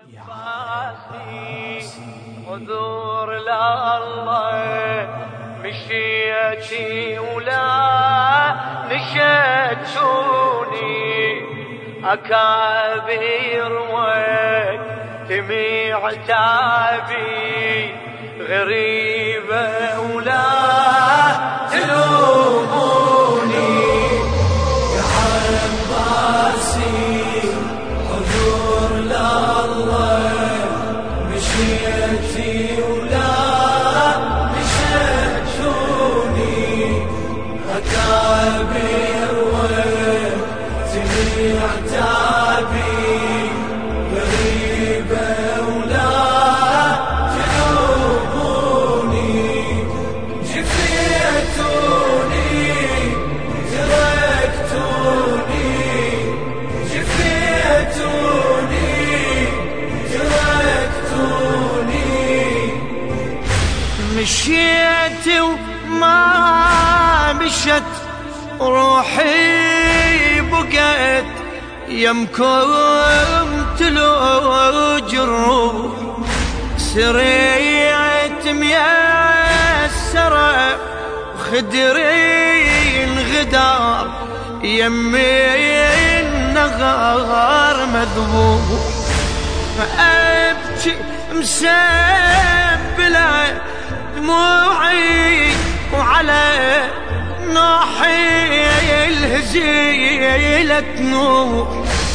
عذور لله مشيتي ولا نشدتوني أكابر وتمي عتابي غريبة ولا تلوموني يا عباسي حضور لله مشيتي ولا مشيتوني أكابر وتمي عتابي غريبة ولا تلوموني جفيتوني تركتوني جفيتوني تركتوني مشيت وما مشت روحي بقيت يمكم تلوج الروح سريت ميسرة خدرين غدار يمي النغار مذبوح فأبكي مسبلة دموعي وعلى ناحي الهزيلة تنوح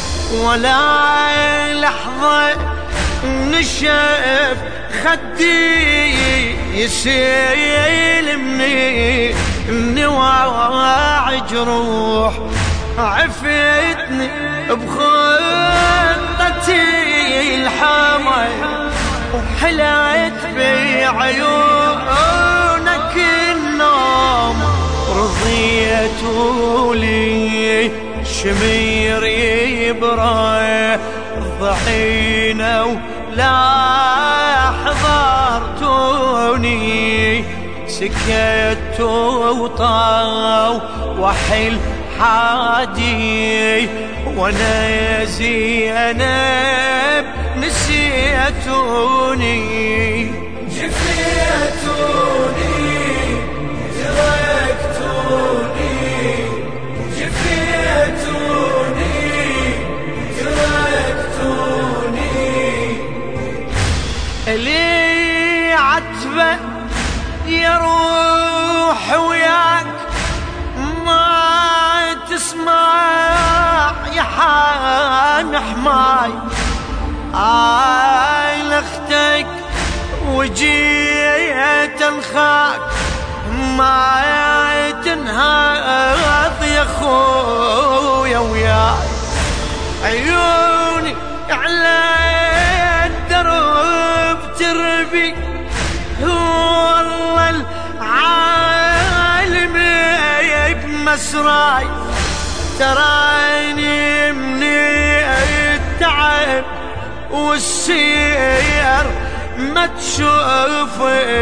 ولا لحظة نشف خدي يسيل مني واعي جروح عفتني بخطتي الحمى وحلت بعيونك النوم رضيت لي شمير يبرى ضحينا ولا حضرتوني سكت وطاو وحل حادي وانا زينب نسيتوني جفيتوني تركتوني جفيتوني تركتوني لي عتبة يا روح وياك ما تسمع يا حان حماي لختك وجيت انخاك ما تنهض يا خويا وياي عيوني على الدرب تربي والله العالم بمسراي تراني من التعب والسير ما تشوف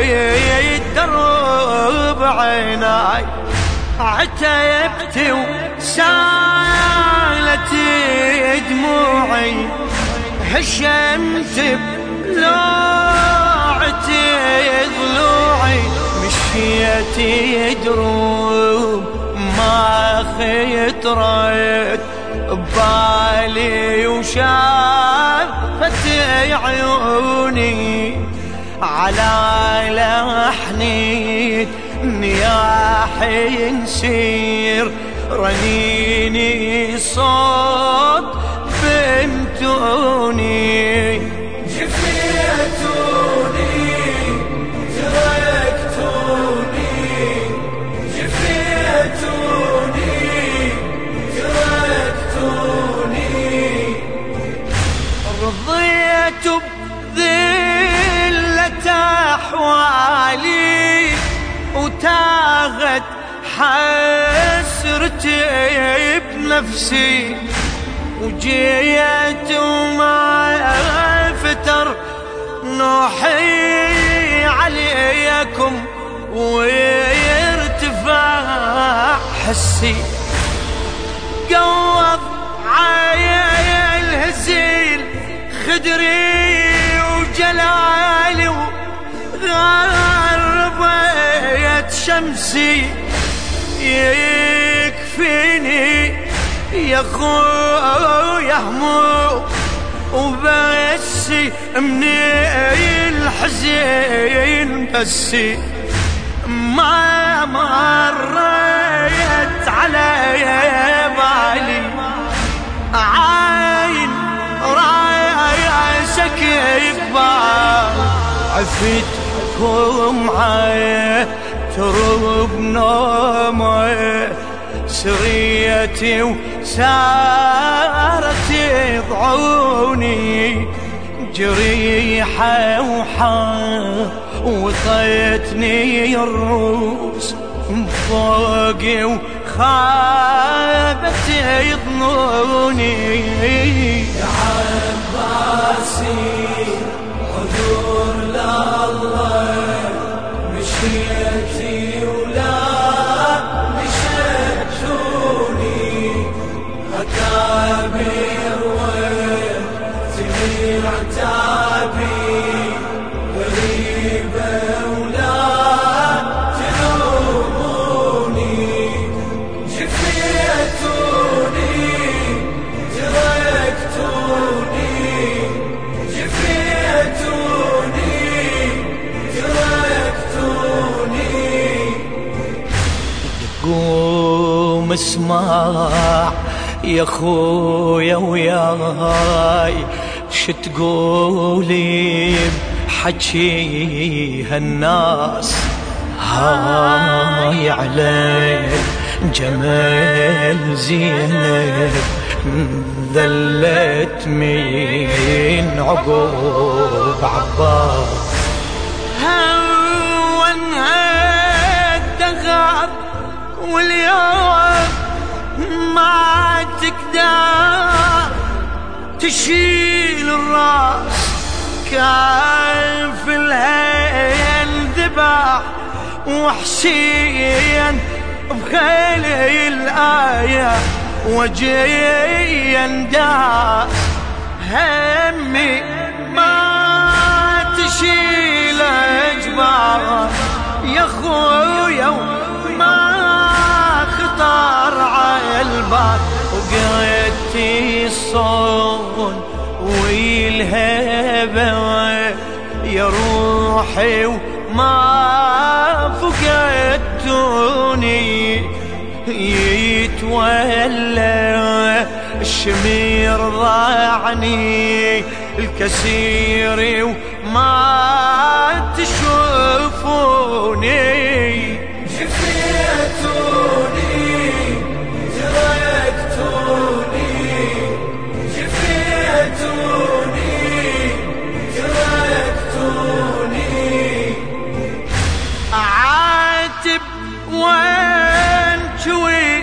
الدرب عيناي عتبت وسالت دموعي هشمت بلوعتي ضلوعي مشيتي دروب ما خيطرت ببالي وشافت عيوني على لحني نياحي نسير رنيني صوت بنتوني جفيتوني تركتوني جفيتوني تركتوني رضيت بذلة أحوالي وتاغت حسرتي بنفسي وجيت وما فتر نوحي عليكم ويرتفع حسي قوض عيل هزيل خدري شمسي يكفيني يا خويا هموم وبس من الحزين بس ما مريت علي بالي عين راسك يكبر عفتكم عين ترب نومي سريتي وسارت ضعوني جريحة وطيتني الروس فوقي وخابت يضنوني يا عباسي حضور لله مشيتي ولا مشيتوني أكابر وتمير عتابي غريبة ولا تلوموني جفيتوني تركتوني جفيتوني تركتوني قوم اسمع يا خويا وياي شتقولي بحكي هالناس هاي علي جمال زينب ذلت من عقوب عباس هونها الدغر واليوم ما تقدر تشيل الراس كيف الهين ذبح وحشيا بخيلي الآية وجيا داس همي ما تشيل اجبار يا خويا ما خطر عالبال وقريتي الصون والهبة يا روحي وما فقدتوني يتولى الشمير ضاعني الكثير وما تشوفوني جفيتوني تركتوني جفيتوني تركتوني أعاتب وين شوي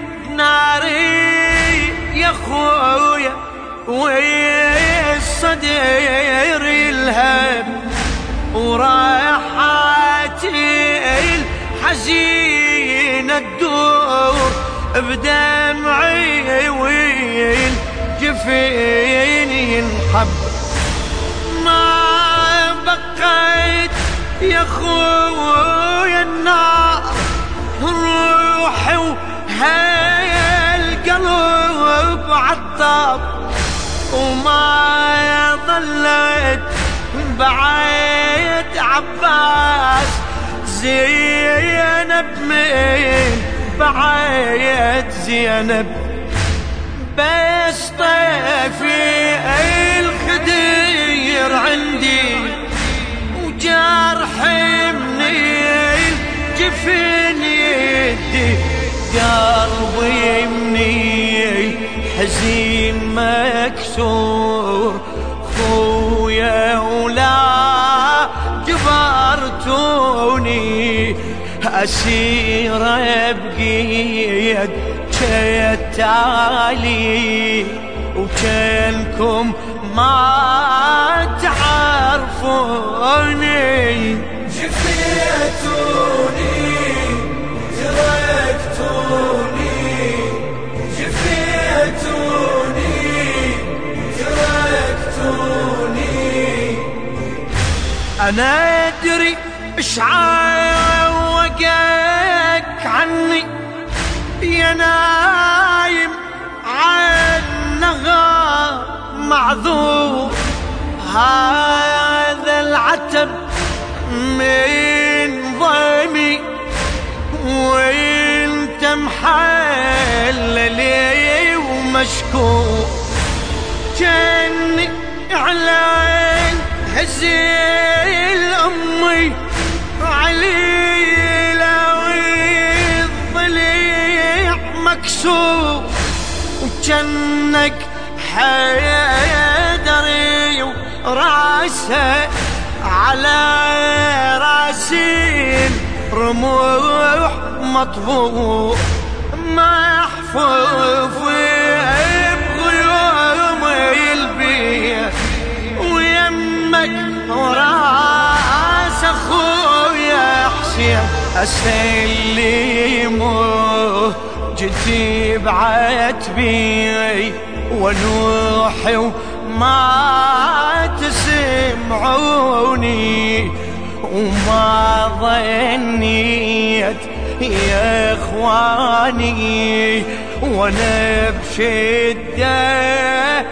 ناري يا خويا والصدير الهب وراحتي الحزينة تدور بدمعي والجفين ينحب ما بقيت يا خويا النار روحي وهاي القلب عطب وما ظلت بعيد عباس زينب من بعيد زينب بس طيفي الخدير عندي وجرحي من الجفن يدي قلبي مني حزين مكسور خويا ولا جبرتوني أسير بقيد كتالي وكانكم ما تعرفوني جفيتوني تركتوني جفيتوني تركتوني أنا أدري إش عوق فراقك عني يا نايم عنها معذور، هذا العتب من ضيمي وانت محللي ومشكور، جني على هزيل امي عليلة والضليع مكسور، وجنك حيدري وراسه على راسي رموح مطبوع، محفوف بغيوم البيت ويمك وراس اخويا حسين اسلمه جدي بعتبي ونوحي وما تسمعوني، وما ظنيت يا اخواني وانا بشدة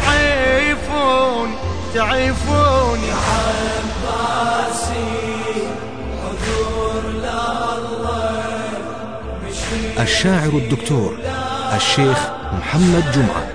تعرفون يا عباسي حضور لله. الشاعر الدكتور الشيخ محمد جمعة.